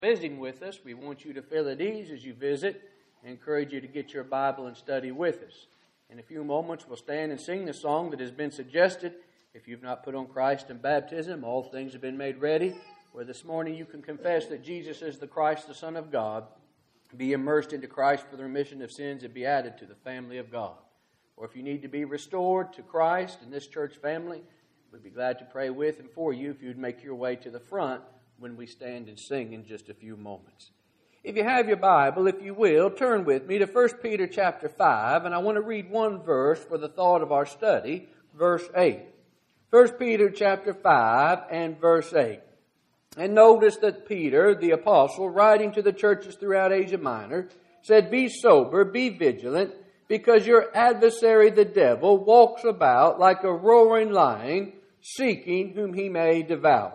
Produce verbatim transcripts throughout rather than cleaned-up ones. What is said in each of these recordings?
Visiting with us, we want you to feel at ease as you visit. I encourage you to get your Bible and study with us. In a few moments, we'll stand and sing the song that has been suggested. If you've not put on Christ in baptism, all things have been made ready. Where this morning you can confess that Jesus is the Christ, the Son of God, be immersed into Christ for the remission of sins, and be added to the family of God. Or if you need to be restored to Christ in this church family, we'd be glad to pray with and for you if you'd make your way to the front when we stand and sing in just a few moments. If you have your Bible, if you will, turn with me to First Peter chapter five, and I want to read one verse for the thought of our study, verse eight. First Peter chapter five and verse eight. And notice that Peter, the apostle, writing to the churches throughout Asia Minor, said, "Be sober, be vigilant, because your adversary the devil walks about like a roaring lion, seeking whom he may devour."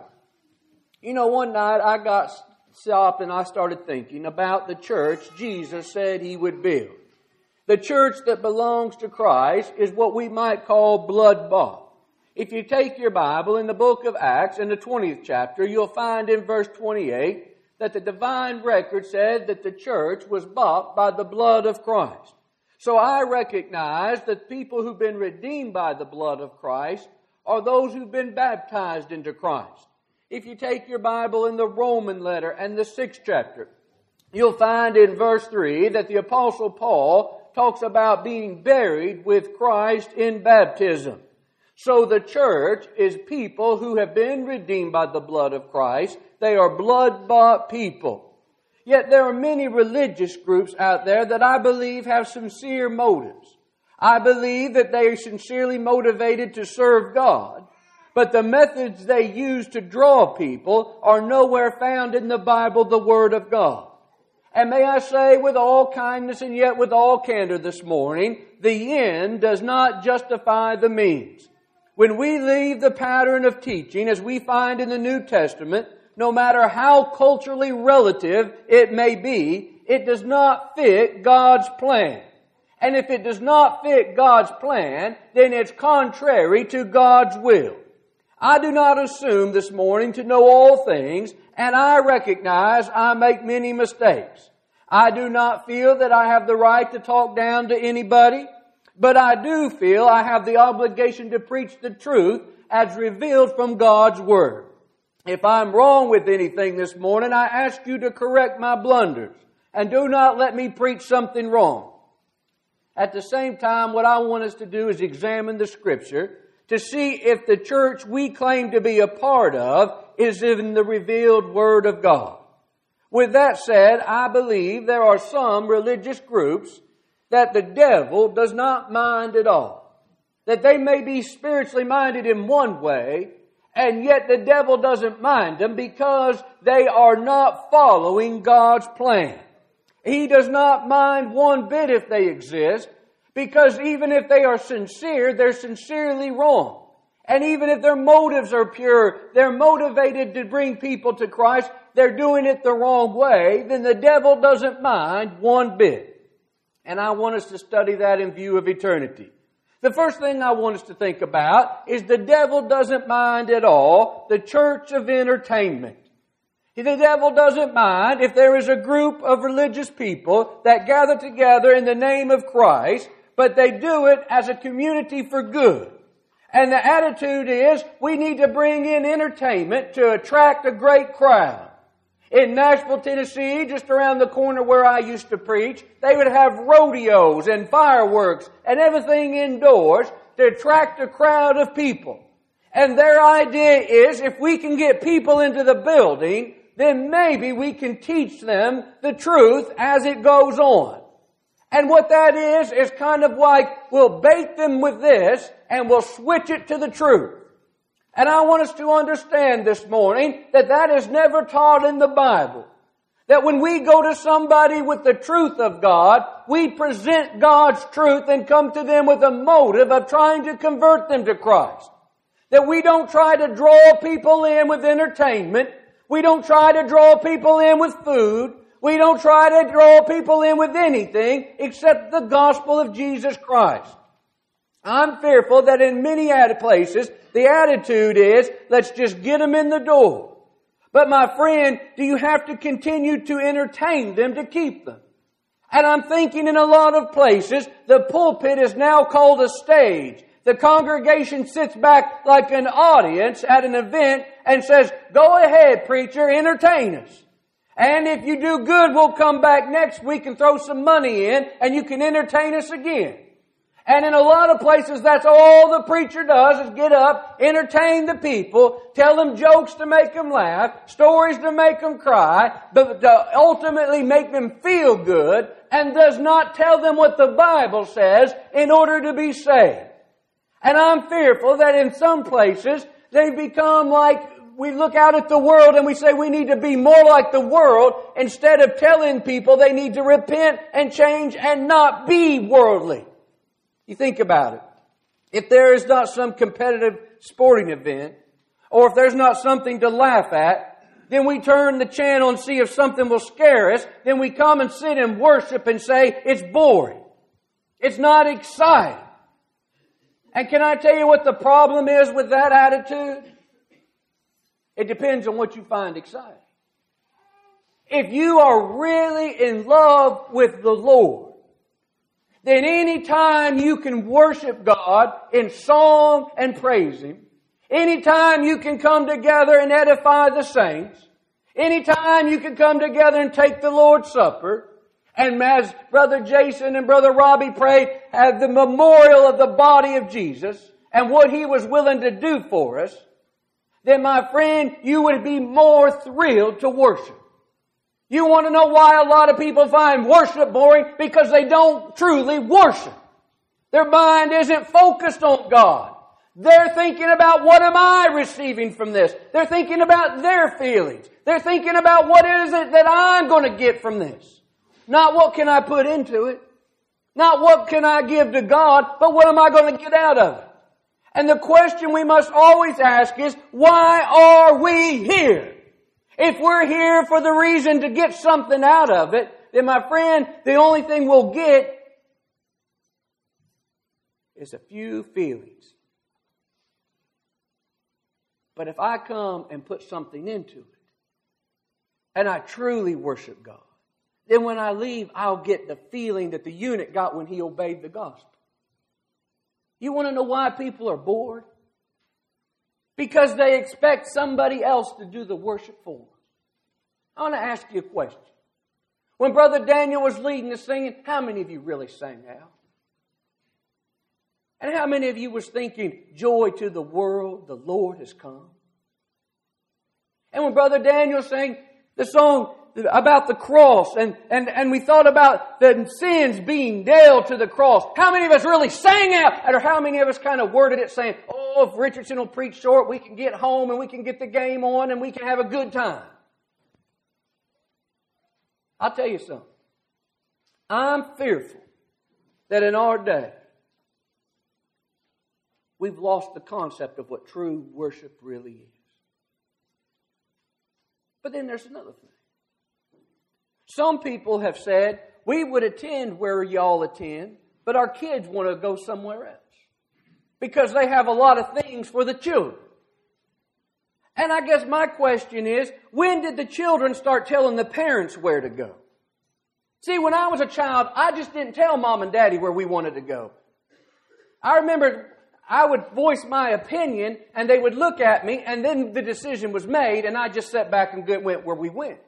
You know, one night I got stopped and I started thinking about the church Jesus said He would build. The church that belongs to Christ is what we might call blood-bought. If you take your Bible in the book of Acts, in the twentieth chapter, you'll find in verse twenty-eight that the divine record said that the church was bought by the blood of Christ. So I recognize that people who've been redeemed by the blood of Christ are those who've been baptized into Christ. If you take your Bible in the Roman letter and the sixth chapter, you'll find in verse three that the Apostle Paul talks about being buried with Christ in baptism. So the church is people who have been redeemed by the blood of Christ. They are blood-bought people. Yet there are many religious groups out there that I believe have sincere motives. I believe that they are sincerely motivated to serve God. But the methods they use to draw people are nowhere found in the Bible, the Word of God. And may I say with all kindness and yet with all candor this morning, the end does not justify the means. When we leave the pattern of teaching as we find in the New Testament, no matter how culturally relative it may be, it does not fit God's plan. And if it does not fit God's plan, then it's contrary to God's will. I do not assume this morning to know all things, and I recognize I make many mistakes. I do not feel that I have the right to talk down to anybody, but I do feel I have the obligation to preach the truth as revealed from God's Word. If I'm wrong with anything this morning, I ask you to correct my blunders, and do not let me preach something wrong. At the same time, what I want us to do is examine the Scripture to see if the church we claim to be a part of is in the revealed Word of God. With that said, I believe there are some religious groups that the devil does not mind at all. That they may be spiritually minded in one way, and yet the devil doesn't mind them because they are not following God's plan. He does not mind one bit if they exist, because even if they are sincere, they're sincerely wrong. And even if their motives are pure, they're motivated to bring people to Christ, they're doing it the wrong way, then the devil doesn't mind one bit. And I want us to study that in view of eternity. The first thing I want us to think about is the devil doesn't mind at all the church of entertainment. The devil doesn't mind if there is a group of religious people that gather together in the name of Christ, but they do it as a community for good. And the attitude is, we need to bring in entertainment to attract a great crowd. In Nashville, Tennessee, just around the corner where I used to preach, they would have rodeos and fireworks and everything indoors to attract a crowd of people. And their idea is, if we can get people into the building, then maybe we can teach them the truth as it goes on. And what that is, is kind of like, we'll bait them with this and we'll switch it to the truth. And I want us to understand this morning that that is never taught in the Bible. That when we go to somebody with the truth of God, we present God's truth and come to them with a motive of trying to convert them to Christ. That we don't try to draw people in with entertainment. We don't try to draw people in with food. We don't try to draw people in with anything except the gospel of Jesus Christ. I'm fearful that in many places, the attitude is, let's just get them in the door. But my friend, do you have to continue to entertain them to keep them? And I'm thinking in a lot of places, the pulpit is now called a stage. The congregation sits back like an audience at an event and says, go ahead, preacher, entertain us. And if you do good, we'll come back next week and throw some money in and you can entertain us again. And in a lot of places, that's all the preacher does is get up, entertain the people, tell them jokes to make them laugh, stories to make them cry, but to ultimately make them feel good, and does not tell them what the Bible says in order to be saved. And I'm fearful that in some places, they've become like, we look out at the world and we say we need to be more like the world instead of telling people they need to repent and change and not be worldly. You think about it. If there is not some competitive sporting event, or if there's not something to laugh at, then we turn the channel and see if something will scare us. Then we come and sit and worship and say, it's boring. It's not exciting. And can I tell you what the problem is with that attitude? It depends on what you find exciting. If you are really in love with the Lord, then any time you can worship God in song and praise Him, anytime you can come together and edify the saints, anytime you can come together and take the Lord's Supper, and as Brother Jason and Brother Robbie prayed, have the memorial of the body of Jesus and what He was willing to do for us, then my friend, you would be more thrilled to worship. You want to know why a lot of people find worship boring? Because they don't truly worship. Their mind isn't focused on God. They're thinking about what am I receiving from this? They're thinking about their feelings. They're thinking about what is it that I'm going to get from this. Not what can I put into it. Not what can I give to God, but what am I going to get out of it? And the question we must always ask is, why are we here? If we're here for the reason to get something out of it, then my friend, the only thing we'll get is a few feelings. But if I come and put something into it, and I truly worship God, then when I leave, I'll get the feeling that the eunuch got when he obeyed the gospel. You want to know why people are bored? Because they expect somebody else to do the worship for them. I want to ask you a question. When Brother Daniel was leading the singing, how many of you really sang out? And how many of you was thinking, joy to the world, the Lord has come? And when Brother Daniel sang the song about the cross, and, and, and we thought about the sins being nailed to the cross, how many of us really sang out? Or how many of us kind of worded it saying, oh, if Richardson will preach short, we can get home and we can get the game on and we can have a good time. I'll tell you something. I'm fearful that in our day, we've lost the concept of what true worship really is. But then there's another thing. Some people have said, we would attend where y'all attend, but our kids want to go somewhere else. Because they have a lot of things for the children. And I guess my question is, when did the children start telling the parents where to go? See, when I was a child, I just didn't tell Mom and Daddy where we wanted to go. I remember I would voice my opinion, and they would look at me, and then the decision was made, and I just sat back and went where we went.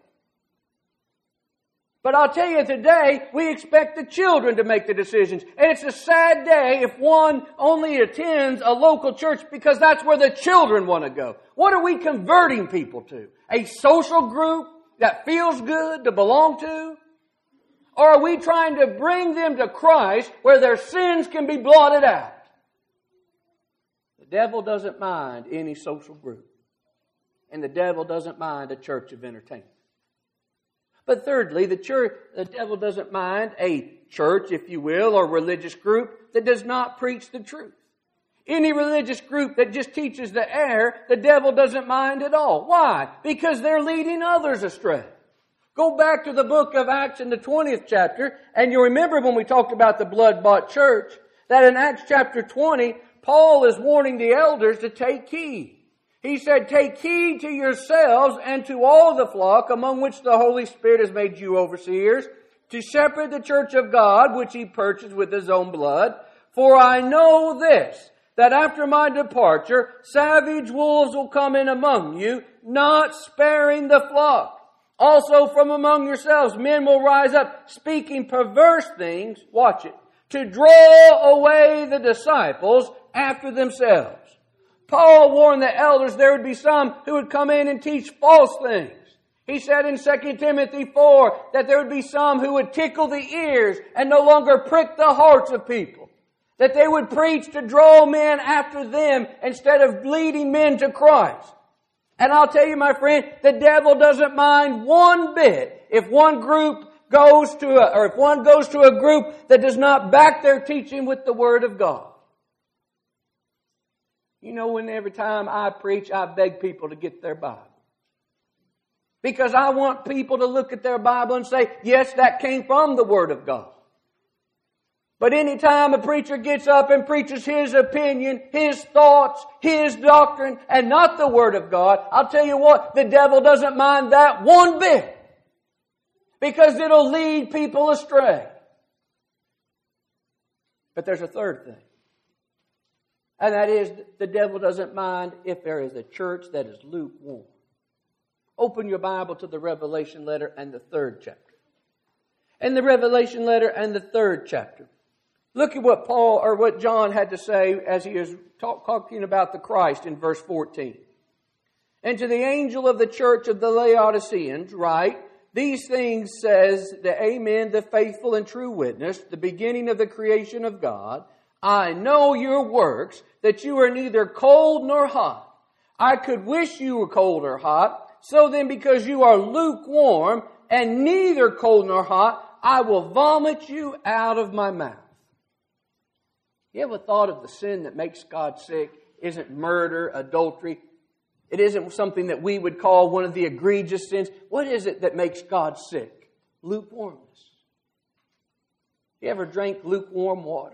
But I'll tell you today, we expect the children to make the decisions. And it's a sad day if one only attends a local church because that's where the children want to go. What are we converting people to? A social group that feels good to belong to? Or are we trying to bring them to Christ where their sins can be blotted out? The devil doesn't mind any social group. And the devil doesn't mind a church of entertainment. But thirdly, the church, the devil doesn't mind a church, if you will, or religious group that does not preach the truth. Any religious group that just teaches the error, the devil doesn't mind at all. Why? Because they're leading others astray. Go back to the book of Acts in the twentieth chapter, and you remember when we talked about the blood-bought church, that in Acts chapter twenty, Paul is warning the elders to take heed. He said, take heed to yourselves and to all the flock among which the Holy Spirit has made you overseers, to shepherd the church of God, which He purchased with His own blood. For I know this, that after my departure, savage wolves will come in among you, not sparing the flock. Also from among yourselves, men will rise up, speaking perverse things, watch it, to draw away the disciples after themselves. Paul warned the elders there would be some who would come in and teach false things. He said in Second Timothy four that there would be some who would tickle the ears and no longer prick the hearts of people. That they would preach to draw men after them instead of leading men to Christ. And I'll tell you, my friend, the devil doesn't mind one bit if one group goes to a, or if one goes to a group that does not back their teaching with the Word of God. You know, when every time I preach, I beg people to get their Bible. Because I want people to look at their Bible and say, yes, that came from the Word of God. But anytime a preacher gets up and preaches his opinion, his thoughts, his doctrine, and not the Word of God, I'll tell you what, the devil doesn't mind that one bit. Because it'll lead people astray. But there's a third thing. And that is, the devil doesn't mind if there is a church that is lukewarm. Open your Bible to the Revelation letter and the third chapter. In the Revelation letter and the third chapter, look at what Paul, or what John had to say as he is talk, talking about the Christ in verse fourteen. And to the angel of the church of the Laodiceans write, these things says the Amen, the faithful and true witness, the beginning of the creation of God. I know your works, that you are neither cold nor hot. I could wish you were cold or hot. So then, because you are lukewarm and neither cold nor hot, I will vomit you out of my mouth. You ever thought of the sin that makes God sick? Isn't murder, adultery? It isn't something that we would call one of the egregious sins. What is it that makes God sick? Lukewarmness. You ever drank lukewarm water?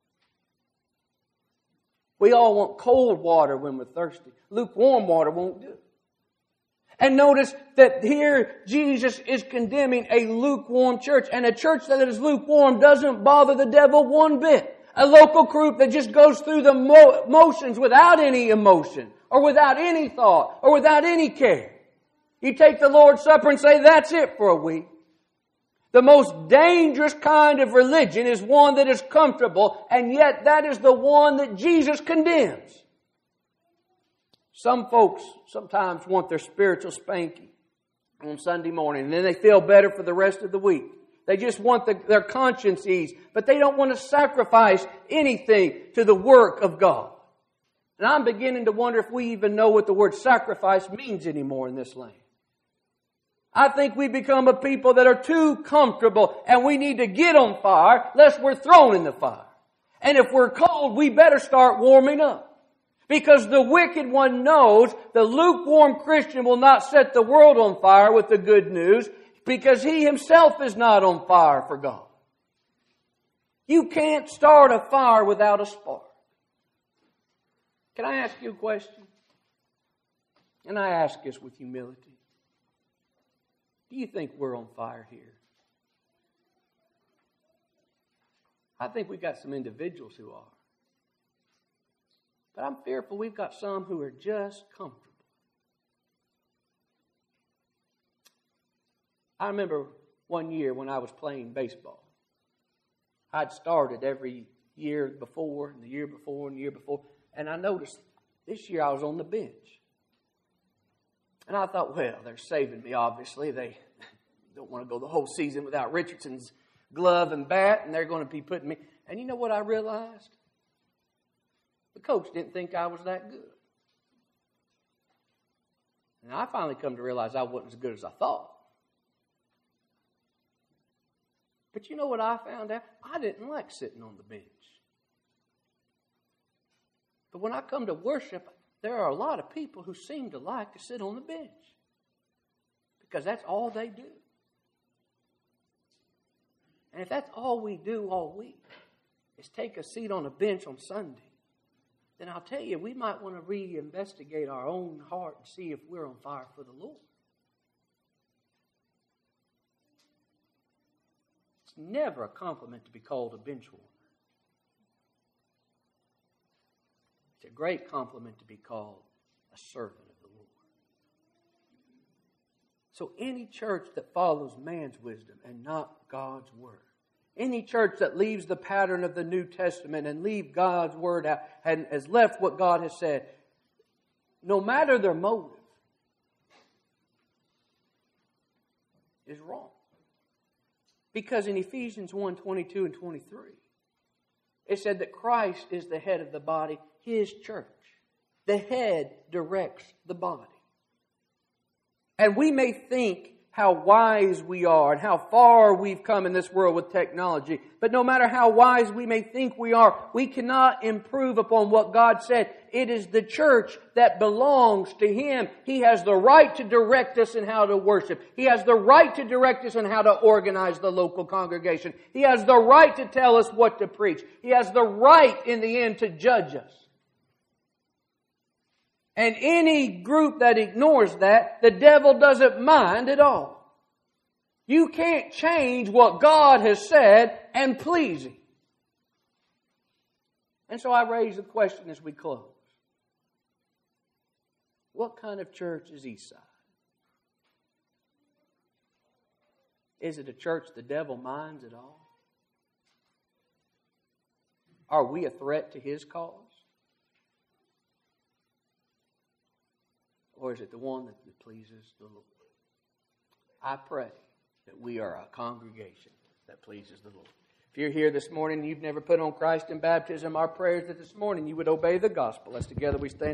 We all want cold water when we're thirsty. Lukewarm water won't do. And notice that here Jesus is condemning a lukewarm church. And a church that is lukewarm doesn't bother the devil one bit. A local group that just goes through the mo- motions without any emotion, or without any thought, or without any care. You take the Lord's Supper and say, that's it for a week. The most dangerous kind of religion is one that is comfortable, and yet that is the one that Jesus condemns. Some folks sometimes want their spiritual spanking on Sunday morning, and then they feel better for the rest of the week. They just want the, their conscience eased, but they don't want to sacrifice anything to the work of God. And I'm beginning to wonder if we even know what the word sacrifice means anymore in this land. I think we become a people that are too comfortable, and we need to get on fire lest we're thrown in the fire. And if we're cold, we better start warming up. Because the wicked one knows the lukewarm Christian will not set the world on fire with the good news, because he himself is not on fire for God. You can't start a fire without a spark. Can I ask you a question? And I ask this with humility. Do you think we're on fire here? I think we've got some individuals who are. But I'm fearful we've got some who are just comfortable. I remember one year when I was playing baseball. I'd started every year before, and the year before, and the year before. And I noticed this year I was on the bench. And I thought, well, they're saving me, obviously. They don't want to go the whole season without Richardson's glove and bat, and they're going to be putting me. And you know what I realized? The coach didn't think I was that good. And I finally come to realize I wasn't as good as I thought. But you know what I found out? I didn't like sitting on the bench. But when I come to worship, there are a lot of people who seem to like to sit on the bench. Because that's all they do. And if that's all we do all week, is take a seat on a bench on Sunday, then I'll tell you, we might want to reinvestigate our own heart and see if we're on fire for the Lord. It's never a compliment to be called a bench warmer. It's a great compliment to be called a servant of the Lord. So any church that follows man's wisdom and not God's Word, any church that leaves the pattern of the New Testament and leave God's Word out and has left what God has said, no matter their motive, is wrong. Because in Ephesians one, twenty-two and twenty-three, it said that Christ is the head of the body, His church. The head directs the body. And we may think how wise we are and how far we've come in this world with technology. But no matter how wise we may think we are, we cannot improve upon what God said. It is the church that belongs to Him. He has the right to direct us in how to worship. He has the right to direct us in how to organize the local congregation. He has the right to tell us what to preach. He has the right in the end to judge us. And any group that ignores that, the devil doesn't mind at all. You can't change what God has said and please Him. And so I raise the question as we close. What kind of church is Eastside? Is it a church the devil minds at all? Are we a threat to his cause? Or is it the one that pleases the Lord? I pray that we are a congregation that pleases the Lord. If you're here this morning and you've never put on Christ in baptism, our prayer is that this morning you would obey the gospel. As together we stand.